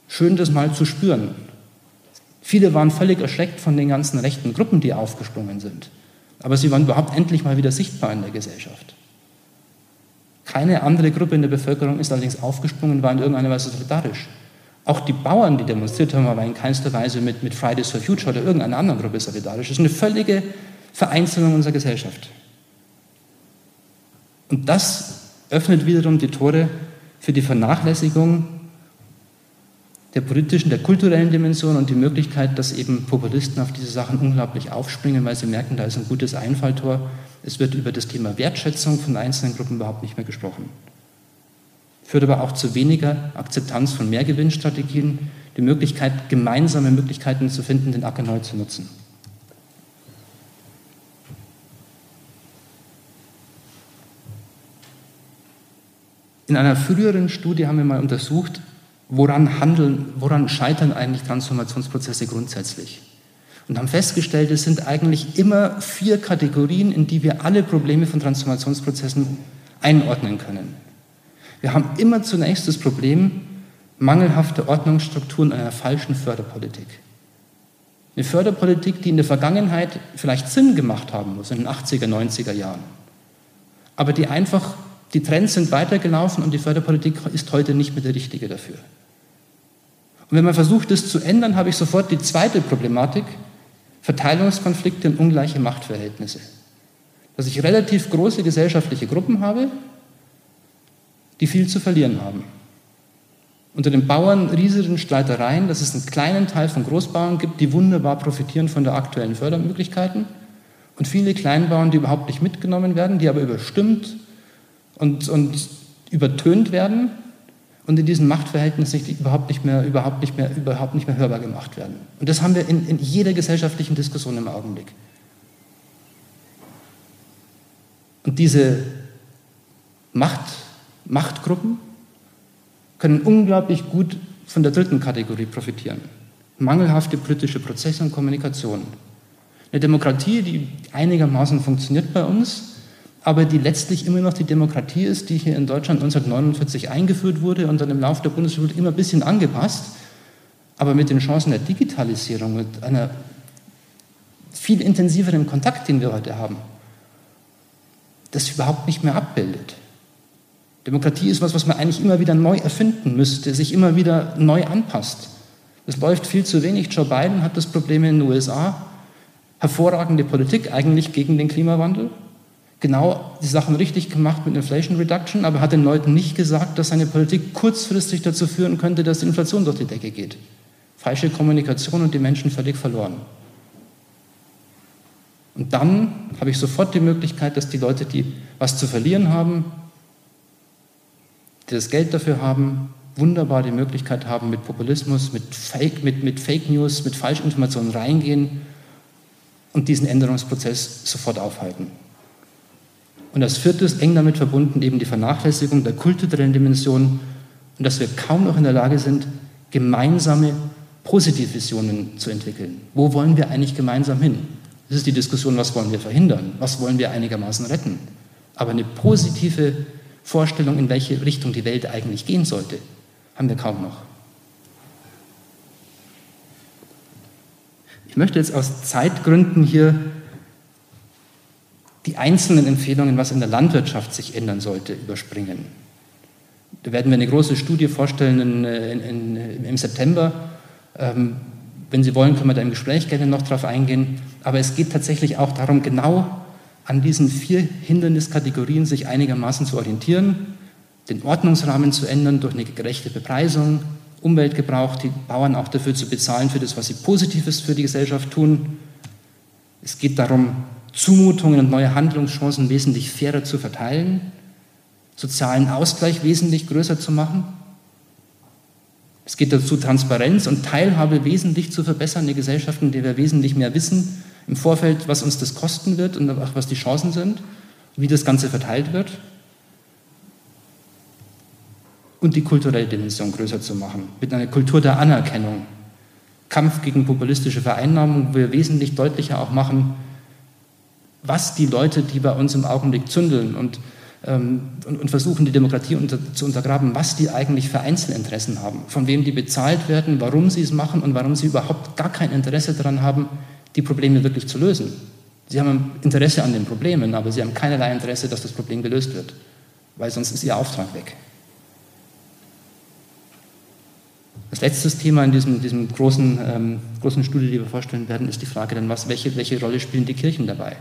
C: schön, das mal zu spüren. Viele waren völlig erschreckt von den ganzen rechten Gruppen, die aufgesprungen sind. Aber sie waren überhaupt endlich mal wieder sichtbar in der Gesellschaft. Keine andere Gruppe in der Bevölkerung ist allerdings aufgesprungen, war in irgendeiner Weise solidarisch. Auch die Bauern, die demonstriert haben, waren in keinster Weise mit, mit Fridays for Future oder irgendeiner anderen Gruppe solidarisch. Das ist eine völlige Vereinzelung unserer Gesellschaft. Und das öffnet wiederum die Tore für die Vernachlässigung der politischen, der kulturellen Dimension und die Möglichkeit, dass eben Populisten auf diese Sachen unglaublich aufspringen, weil sie merken, da ist ein gutes Einfalltor. Es wird über das Thema Wertschätzung von einzelnen Gruppen überhaupt nicht mehr gesprochen. Führt aber auch zu weniger Akzeptanz von Mehrgewinnstrategien, die Möglichkeit, gemeinsame Möglichkeiten zu finden, den Acker neu zu nutzen. In einer früheren Studie haben wir mal untersucht, woran handeln, woran scheitern eigentlich Transformationsprozesse grundsätzlich. Und haben festgestellt, es sind eigentlich immer vier Kategorien, in die wir alle Probleme von Transformationsprozessen einordnen können. Wir haben immer zunächst das Problem mangelhafte Ordnungsstrukturen einer falschen Förderpolitik. Eine Förderpolitik, die in der Vergangenheit vielleicht Sinn gemacht haben muss, in den achtziger, neunziger Jahren, aber die einfach, die Trends sind weitergelaufen und die Förderpolitik ist heute nicht mehr die richtige dafür. Und wenn man versucht, das zu ändern, habe ich sofort die zweite Problematik, Verteilungskonflikte und ungleiche Machtverhältnisse. Dass ich relativ große gesellschaftliche Gruppen habe, die viel zu verlieren haben. Unter den Bauern riesigen Streitereien, dass es einen kleinen Teil von Großbauern gibt, die wunderbar profitieren von der aktuellen Fördermöglichkeiten und viele Kleinbauern, die überhaupt nicht mitgenommen werden, die aber überstimmt und, und übertönt werden und in diesen Machtverhältnissen überhaupt nicht mehr, überhaupt nicht mehr, überhaupt nicht mehr hörbar gemacht werden. Und das haben wir in, in jeder gesellschaftlichen Diskussion im Augenblick. Und diese Macht, Machtgruppen können unglaublich gut von der dritten Kategorie profitieren. Mangelhafte politische Prozesse und Kommunikation. Eine Demokratie, die einigermaßen funktioniert bei uns, aber die letztlich immer noch die Demokratie ist, die hier in Deutschland neunzehnhundertneunundvierzig eingeführt wurde und dann im Laufe der Bundesrepublik immer ein bisschen angepasst, aber mit den Chancen der Digitalisierung, mit einer viel intensiveren Kontakt, den wir heute haben, das überhaupt nicht mehr abbildet. Demokratie ist was, was man eigentlich immer wieder neu erfinden müsste, sich immer wieder neu anpasst. Das läuft viel zu wenig. Joe Biden hat das Problem in den U S A. Hervorragende Politik eigentlich gegen den Klimawandel. Genau die Sachen richtig gemacht mit Inflation Reduction, aber hat den Leuten nicht gesagt, dass seine Politik kurzfristig dazu führen könnte, dass die Inflation durch die Decke geht. Falsche Kommunikation und die Menschen völlig verloren. Und dann habe ich sofort die Möglichkeit, dass die Leute, die was zu verlieren haben, die das Geld dafür haben, wunderbar die Möglichkeit haben, mit Populismus, mit Fake, mit, mit Fake News, mit Falschinformationen reingehen und diesen Änderungsprozess sofort aufhalten. Und als viertes, eng damit verbunden, eben die Vernachlässigung der kulturellen Dimension und dass wir kaum noch in der Lage sind, gemeinsame Positivvisionen zu entwickeln. Wo wollen wir eigentlich gemeinsam hin? Das ist die Diskussion, was wollen wir verhindern, was wollen wir einigermaßen retten. Aber eine positive Vorstellung, in welche Richtung die Welt eigentlich gehen sollte, haben wir kaum noch. Ich möchte jetzt aus Zeitgründen hier die einzelnen Empfehlungen, was in der Landwirtschaft sich ändern sollte, überspringen. Da werden wir eine große Studie vorstellen in, in, in, im September. Ähm, wenn Sie wollen, können wir da im Gespräch gerne noch drauf eingehen. Aber es geht tatsächlich auch darum, genau an diesen vier Hinderniskategorien sich einigermaßen zu orientieren, den Ordnungsrahmen zu ändern durch eine gerechte Bepreisung, Umweltgebrauch, die Bauern auch dafür zu bezahlen, für das, was sie Positives für die Gesellschaft tun. Es geht darum, Zumutungen und neue Handlungschancen wesentlich fairer zu verteilen, sozialen Ausgleich wesentlich größer zu machen. Es geht dazu, Transparenz und Teilhabe wesentlich zu verbessern, eine Gesellschaft, in der wir wesentlich mehr wissen im Vorfeld, was uns das kosten wird und auch was die Chancen sind, wie das Ganze verteilt wird. Und die kulturelle Dimension größer zu machen, mit einer Kultur der Anerkennung, Kampf gegen populistische Vereinnahmung, wo wir wesentlich deutlicher auch machen, was die Leute, die bei uns im Augenblick zündeln und ähm, und, und versuchen, die Demokratie unter, zu untergraben, was die eigentlich für Einzelinteressen haben, von wem die bezahlt werden, warum sie es machen und warum sie überhaupt gar kein Interesse daran haben, die Probleme wirklich zu lösen. Sie haben Interesse an den Problemen, aber sie haben keinerlei Interesse, dass das Problem gelöst wird, weil sonst ist ihr Auftrag weg. Das letzte Thema in diesem, diesem großen, ähm, großen Studie, die wir vorstellen werden, ist die Frage dann, was, welche, welche Rolle spielen die Kirchen dabei?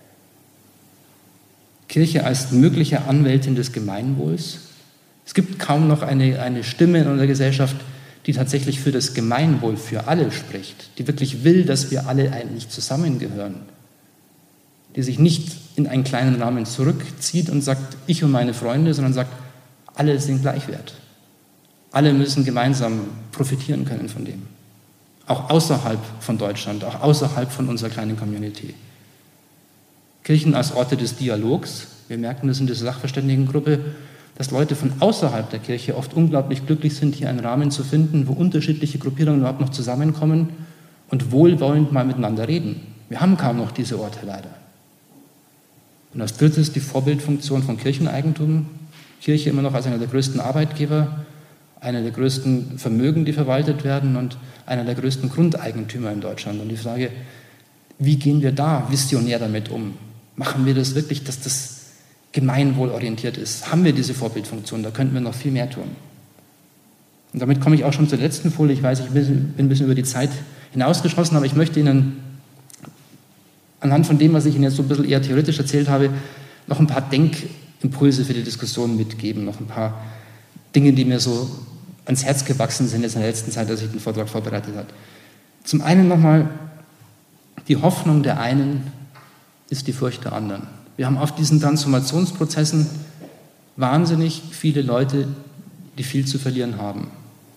C: Kirche als mögliche Anwältin des Gemeinwohls. Es gibt kaum noch eine, eine Stimme in unserer Gesellschaft, die tatsächlich für das Gemeinwohl für alle spricht, die wirklich will, dass wir alle eigentlich zusammengehören, die sich nicht in einen kleinen Rahmen zurückzieht und sagt, ich und meine Freunde, sondern sagt, alle sind gleich wert. Alle müssen gemeinsam profitieren können von dem. Auch außerhalb von Deutschland, auch außerhalb von unserer kleinen Community. Kirchen als Orte des Dialogs. Wir merken das in dieser Sachverständigengruppe, dass Leute von außerhalb der Kirche oft unglaublich glücklich sind, hier einen Rahmen zu finden, wo unterschiedliche Gruppierungen überhaupt noch zusammenkommen und wohlwollend mal miteinander reden. Wir haben kaum noch diese Orte leider. Und als drittes die Vorbildfunktion von Kircheneigentum. Kirche immer noch als einer der größten Arbeitgeber, einer der größten Vermögen, die verwaltet werden und einer der größten Grundeigentümer in Deutschland. Und die Frage, wie gehen wir da visionär damit um? Machen wir das wirklich, dass das gemeinwohlorientiert ist? Haben wir diese Vorbildfunktion? Da könnten wir noch viel mehr tun. Und damit komme ich auch schon zur letzten Folie. Ich weiß, ich bin ein bisschen über die Zeit hinausgeschossen, aber ich möchte Ihnen anhand von dem, was ich Ihnen jetzt so ein bisschen eher theoretisch erzählt habe, noch ein paar Denkimpulse für die Diskussion mitgeben, noch ein paar Dinge, die mir so ans Herz gewachsen sind jetzt in der letzten Zeit, als ich den Vortrag vorbereitet habe. Zum einen nochmal, die Hoffnung der einen ist die Furcht der anderen. Wir haben auf diesen Transformationsprozessen wahnsinnig viele Leute, die viel zu verlieren haben.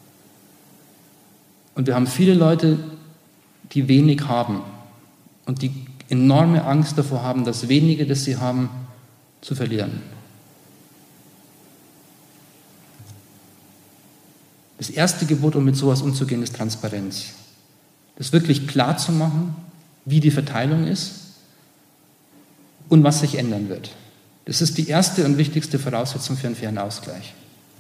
C: Und wir haben viele Leute, die wenig haben und die enorme Angst davor haben, das Wenige, das sie haben, zu verlieren. Das erste Gebot, um mit sowas umzugehen, ist Transparenz. Das wirklich klar zu machen, wie die Verteilung ist und was sich ändern wird. Das ist die erste und wichtigste Voraussetzung für einen fairen Ausgleich.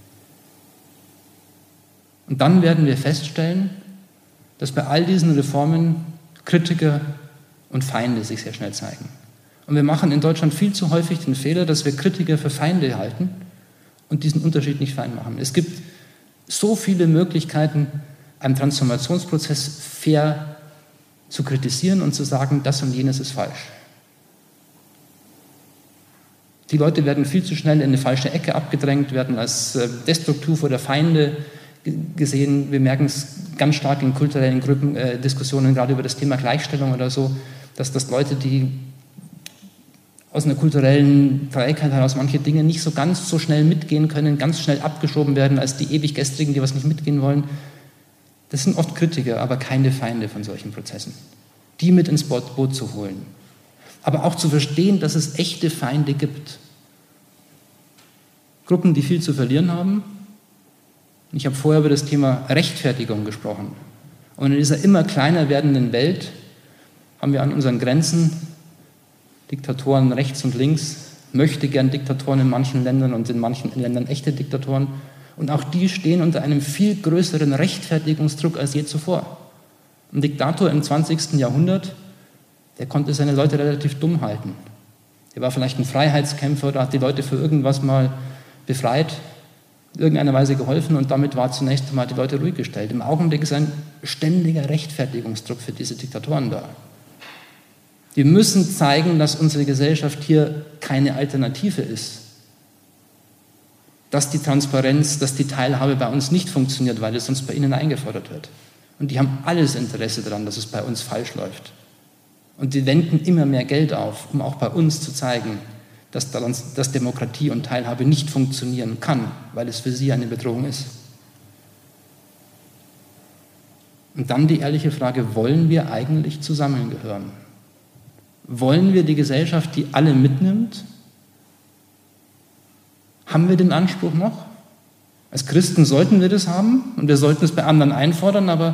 C: Und dann werden wir feststellen, dass bei all diesen Reformen Kritiker und Feinde sich sehr schnell zeigen. Und wir machen in Deutschland viel zu häufig den Fehler, dass wir Kritiker für Feinde halten und diesen Unterschied nicht fein machen. Es gibt so viele Möglichkeiten, einen Transformationsprozess fair zu kritisieren und zu sagen, das und jenes ist falsch. Die Leute werden viel zu schnell in eine falsche Ecke abgedrängt, werden als destruktiv oder Feinde gesehen. Wir merken es ganz stark in kulturellen Gruppen, äh, Diskussionen, gerade über das Thema Gleichstellung oder so, dass das Leute, die aus einer kulturellen Trägheit heraus manche Dinge nicht so ganz so schnell mitgehen können, ganz schnell abgeschoben werden als die ewig Gestrigen, die was nicht mitgehen wollen. Das sind oft Kritiker, aber keine Feinde von solchen Prozessen. Die mit ins Boot zu holen. Aber auch zu verstehen, dass es echte Feinde gibt. Gruppen, die viel zu verlieren haben. Ich habe vorher über das Thema Rechtfertigung gesprochen. Und in dieser immer kleiner werdenden Welt haben wir an unseren Grenzen Diktatoren rechts und links, möchte gern Diktatoren in manchen Ländern und in manchen Ländern echte Diktatoren. Und auch die stehen unter einem viel größeren Rechtfertigungsdruck als je zuvor. Ein Diktator im zwanzigsten Jahrhundert, der konnte seine Leute relativ dumm halten. Er war vielleicht ein Freiheitskämpfer oder hat die Leute für irgendwas mal befreit, in irgendeiner Weise geholfen und damit war zunächst einmal die Leute ruhig gestellt. Im Augenblick ist ein ständiger Rechtfertigungsdruck für diese Diktatoren da. Wir müssen zeigen, dass unsere Gesellschaft hier keine Alternative ist. Dass die Transparenz, dass die Teilhabe bei uns nicht funktioniert, weil es sonst bei ihnen eingefordert wird. Und die haben alles Interesse daran, dass es bei uns falsch läuft. Und die wenden immer mehr Geld auf, um auch bei uns zu zeigen, dass, dass Demokratie und Teilhabe nicht funktionieren kann, weil es für sie eine Bedrohung ist. Und dann die ehrliche Frage, wollen wir eigentlich zusammengehören? Wollen wir die Gesellschaft, die alle mitnimmt? Haben wir den Anspruch noch? Als Christen sollten wir das haben und wir sollten es bei anderen einfordern, aber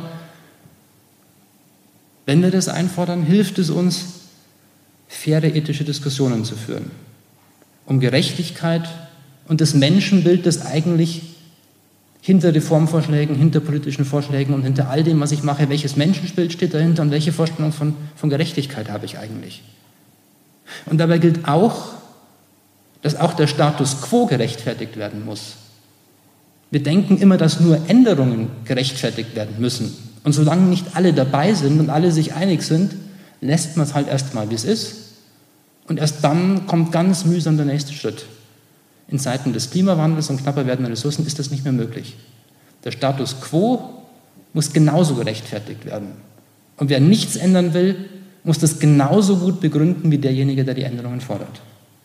C: wenn wir das einfordern, hilft es uns, faire ethische Diskussionen zu führen. um Gerechtigkeit und das Menschenbild, das eigentlich hinter Reformvorschlägen, hinter politischen Vorschlägen und hinter all dem, was ich mache, welches Menschenbild steht dahinter und welche Vorstellung von, von Gerechtigkeit habe ich eigentlich. Und dabei gilt auch, dass auch der Status quo gerechtfertigt werden muss. Wir denken immer, dass nur Änderungen gerechtfertigt werden müssen. Und solange nicht alle dabei sind und alle sich einig sind, lässt man es halt erstmal, wie es ist. Und erst dann kommt ganz mühsam der nächste Schritt. In Zeiten des Klimawandels und knapper werdender Ressourcen ist das nicht mehr möglich. Der Status quo muss genauso gerechtfertigt werden. Und wer nichts ändern will, muss das genauso gut begründen wie derjenige, der die Änderungen fordert.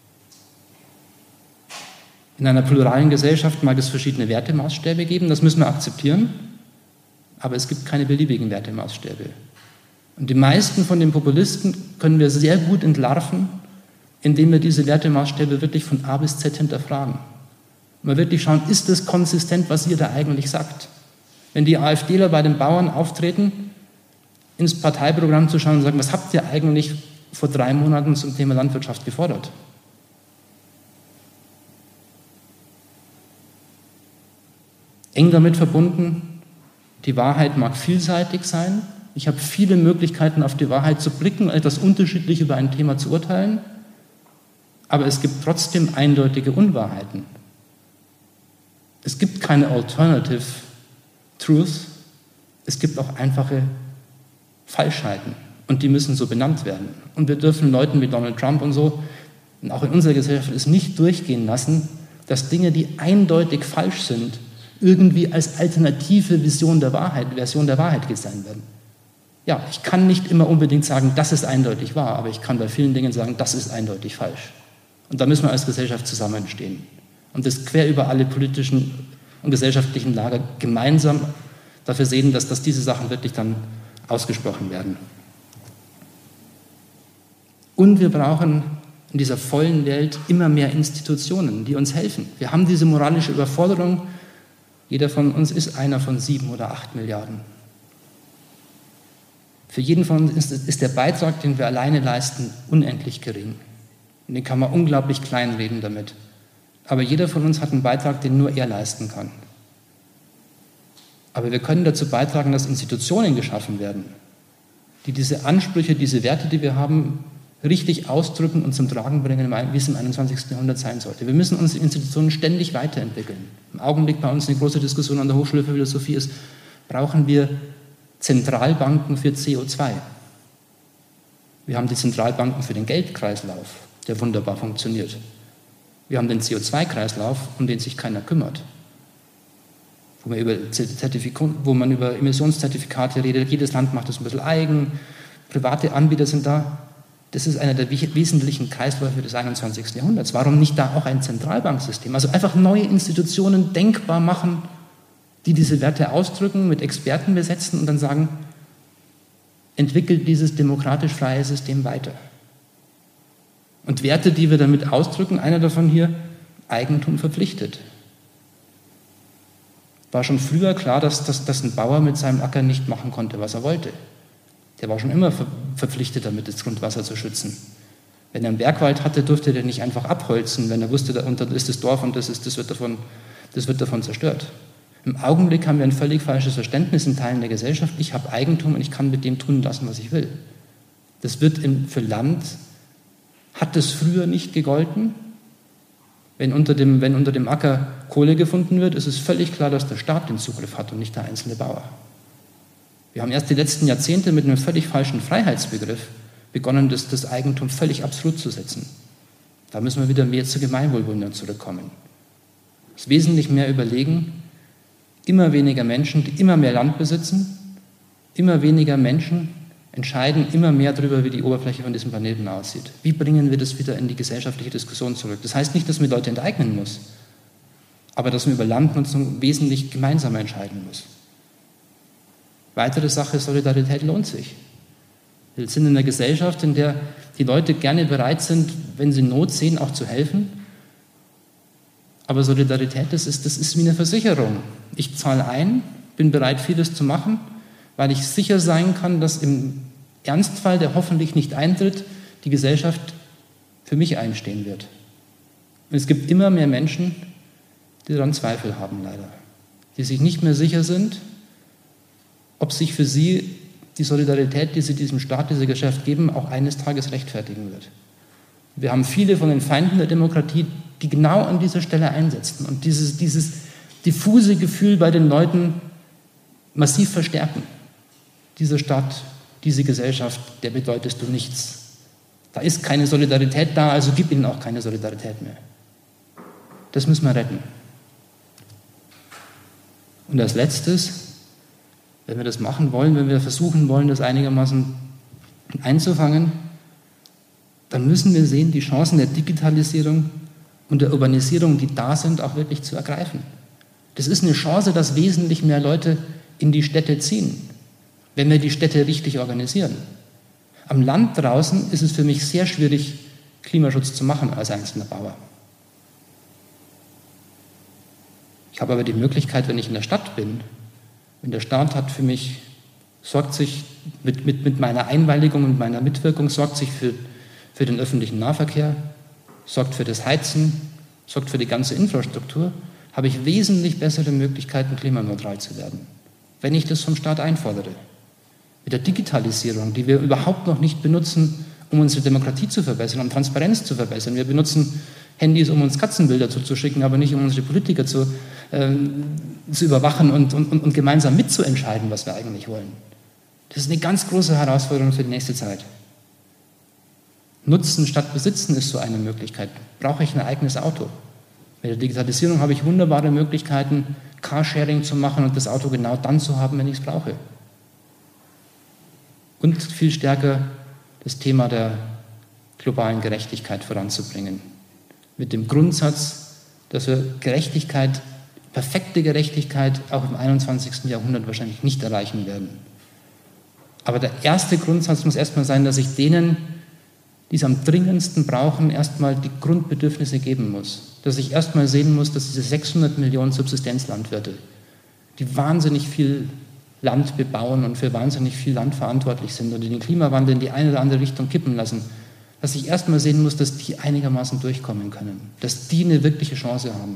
C: In einer pluralen Gesellschaft mag es verschiedene Wertemaßstäbe geben, das müssen wir akzeptieren, aber es gibt keine beliebigen Wertemaßstäbe. Und die meisten von den Populisten können wir sehr gut entlarven, indem wir diese Wertemaßstäbe wirklich von A bis Z hinterfragen. Mal wirklich schauen, ist das konsistent, was ihr da eigentlich sagt? Wenn die AfDler bei den Bauern auftreten, ins Parteiprogramm zu schauen und sagen, was habt ihr eigentlich vor drei Monaten zum Thema Landwirtschaft gefordert? Eng damit verbunden, die Wahrheit mag vielseitig sein. Ich habe viele Möglichkeiten, auf die Wahrheit zu blicken, etwas unterschiedlich über ein Thema zu urteilen. Aber es gibt trotzdem eindeutige Unwahrheiten. Es gibt keine Alternative Truth. Es gibt auch einfache Falschheiten. Und die müssen so benannt werden. Und wir dürfen Leuten wie Donald Trump und so, und auch in unserer Gesellschaft, es nicht durchgehen lassen, dass Dinge, die eindeutig falsch sind, irgendwie als alternative Vision der Wahrheit, Version der Wahrheit gesehen werden. Ja, ich kann nicht immer unbedingt sagen, das ist eindeutig wahr, aber ich kann bei vielen Dingen sagen, das ist eindeutig falsch. Und da müssen wir als Gesellschaft zusammenstehen. Und das quer über alle politischen und gesellschaftlichen Lager gemeinsam dafür sehen, dass, dass diese Sachen wirklich dann ausgesprochen werden. Und wir brauchen in dieser vollen Welt immer mehr Institutionen, die uns helfen. Wir haben diese moralische Überforderung. Jeder von uns ist einer von sieben oder acht Milliarden. Für jeden von uns ist, ist der Beitrag, den wir alleine leisten, unendlich gering. Und den kann man unglaublich kleinreden damit. Aber jeder von uns hat einen Beitrag, den nur er leisten kann. Aber wir können dazu beitragen, dass Institutionen geschaffen werden, die diese Ansprüche, diese Werte, die wir haben, richtig ausdrücken und zum Tragen bringen, wie es im einundzwanzigsten Jahrhundert sein sollte. Wir müssen unsere Institutionen ständig weiterentwickeln. Im Augenblick bei uns eine große Diskussion an der Hochschule für Philosophie ist, brauchen wir Zentralbanken für C O zwei? Wir haben die Zentralbanken für den Geldkreislauf, der wunderbar funktioniert. Wir haben den C O zwei Kreislauf, um den sich keiner kümmert. Wo man über, wo man über Emissionszertifikate redet, jedes Land macht das ein bisschen eigen, private Anbieter sind da. Das ist einer der wesentlichen Kreisläufe des einundzwanzigsten Jahrhunderts. Warum nicht da auch ein Zentralbanksystem? Also einfach neue Institutionen denkbar machen, die diese Werte ausdrücken, mit Experten besetzen und dann sagen, entwickelt dieses demokratisch freie System weiter. Und Werte, die wir damit ausdrücken, einer davon hier, Eigentum verpflichtet. War schon früher klar, dass, dass, dass ein Bauer mit seinem Acker nicht machen konnte, was er wollte. Der war schon immer ver- verpflichtet damit, das Grundwasser zu schützen. Wenn er einen Bergwald hatte, durfte der nicht einfach abholzen, wenn er wusste, darunter ist das Dorf und das, ist, das, wird davon, das wird davon zerstört. Im Augenblick haben wir ein völlig falsches Verständnis in Teilen der Gesellschaft. Ich habe Eigentum und ich kann mit dem tun lassen, was ich will. Das wird in, für Land, hat das früher nicht gegolten. Wenn unter, dem, wenn unter dem Acker Kohle gefunden wird, ist es völlig klar, dass der Staat den Zugriff hat und nicht der einzelne Bauer. Wir haben erst die letzten Jahrzehnte mit einem völlig falschen Freiheitsbegriff begonnen, das, das Eigentum völlig absolut zu setzen. Da müssen wir wieder mehr zu Gemeinwohlwundern zurückkommen. Das wesentlich mehr überlegen, immer weniger Menschen, die immer mehr Land besitzen, immer weniger Menschen entscheiden immer mehr darüber, wie die Oberfläche von diesem Planeten aussieht. Wie bringen wir das wieder in die gesellschaftliche Diskussion zurück? Das heißt nicht, dass man Leute enteignen muss, aber dass man über Landnutzung wesentlich gemeinsamer entscheiden muss. Weitere Sache, Solidarität lohnt sich. Wir sind in einer Gesellschaft, in der die Leute gerne bereit sind, wenn sie Not sehen, auch zu helfen. Aber Solidarität, das ist, das ist wie eine Versicherung. Ich zahle ein, bin bereit, vieles zu machen, weil ich sicher sein kann, dass im Ernstfall, der hoffentlich nicht eintritt, die Gesellschaft für mich einstehen wird. Und es gibt immer mehr Menschen, die daran Zweifel haben, leider. Die sich nicht mehr sicher sind, ob sich für sie die Solidarität, die sie diesem Staat, dieser Gesellschaft geben, auch eines Tages rechtfertigen wird. Wir haben viele von den Feinden der Demokratie, die genau an dieser Stelle einsetzen und dieses, dieses diffuse Gefühl bei den Leuten massiv verstärken. Dieser Staat, diese Gesellschaft, der bedeutest du nichts. Da ist keine Solidarität da, also gib ihnen auch keine Solidarität mehr. Das müssen wir retten. Und als Letztes, wenn wir das machen wollen, wenn wir versuchen wollen, das einigermaßen einzufangen, dann müssen wir sehen, die Chancen der Digitalisierung und der Urbanisierung, die da sind, auch wirklich zu ergreifen. Das ist eine Chance, dass wesentlich mehr Leute in die Städte ziehen, wenn wir die Städte richtig organisieren. Am Land draußen ist es für mich sehr schwierig, Klimaschutz zu machen als einzelner Bauer. Ich habe aber die Möglichkeit, wenn ich in der Stadt bin, wenn der Staat hat für mich, sorgt sich mit, mit, mit meiner Einwilligung und meiner Mitwirkung, sorgt sich für, für den öffentlichen Nahverkehr, sorgt für das Heizen, sorgt für die ganze Infrastruktur, habe ich wesentlich bessere Möglichkeiten, klimaneutral zu werden, wenn ich das vom Staat einfordere. Mit der Digitalisierung, die wir überhaupt noch nicht benutzen, um unsere Demokratie zu verbessern, um Transparenz zu verbessern. Wir benutzen Handys, um uns Katzenbilder zuzuschicken, aber nicht, um unsere Politiker zu, äh, zu überwachen und, und, und gemeinsam mitzuentscheiden, was wir eigentlich wollen. Das ist eine ganz große Herausforderung für die nächste Zeit. Nutzen statt Besitzen ist so eine Möglichkeit. Brauche ich ein eigenes Auto? Mit der Digitalisierung habe ich wunderbare Möglichkeiten, Carsharing zu machen und das Auto genau dann zu haben, wenn ich es brauche. Und viel stärker das Thema der globalen Gerechtigkeit voranzubringen. Mit dem Grundsatz, dass wir Gerechtigkeit, perfekte Gerechtigkeit auch im einundzwanzigsten Jahrhundert wahrscheinlich nicht erreichen werden. Aber der erste Grundsatz muss erstmal sein, dass ich denen, die es am dringendsten brauchen, erstmal die Grundbedürfnisse geben muss. Dass ich erstmal sehen muss, dass diese sechshundert Millionen Subsistenzlandwirte, die wahnsinnig viel Land bebauen und für wahnsinnig viel Land verantwortlich sind und die den Klimawandel in die eine oder andere Richtung kippen lassen, dass ich erstmal sehen muss, dass die einigermaßen durchkommen können, dass die eine wirkliche Chance haben.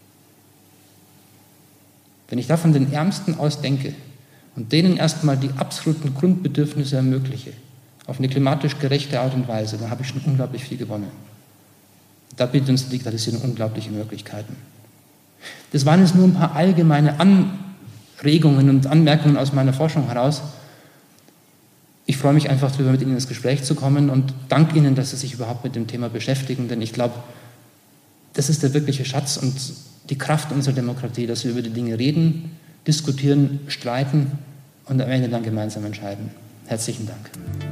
C: Wenn ich davon den Ärmsten aus denke und denen erstmal die absoluten Grundbedürfnisse ermögliche, auf eine klimatisch gerechte Art und Weise, dann habe ich schon unglaublich viel gewonnen. Da bietet uns die Digitalisierung unglaubliche Möglichkeiten. Das waren jetzt nur ein paar allgemeine Anregungen und Anmerkungen aus meiner Forschung heraus. Ich freue mich einfach darüber, mit Ihnen ins Gespräch zu kommen und danke Ihnen, dass Sie sich überhaupt mit dem Thema beschäftigen, denn ich glaube, das ist der wirkliche Schatz und die Kraft unserer Demokratie, dass wir über die Dinge reden, diskutieren, streiten und am Ende dann gemeinsam entscheiden. Herzlichen Dank.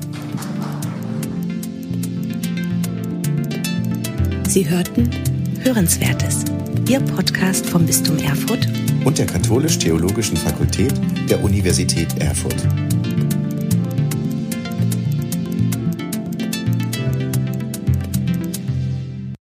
A: Sie hörten Hörenswertes, Ihr Podcast vom Bistum Erfurt
B: und der Katholisch-Theologischen Fakultät der Universität Erfurt.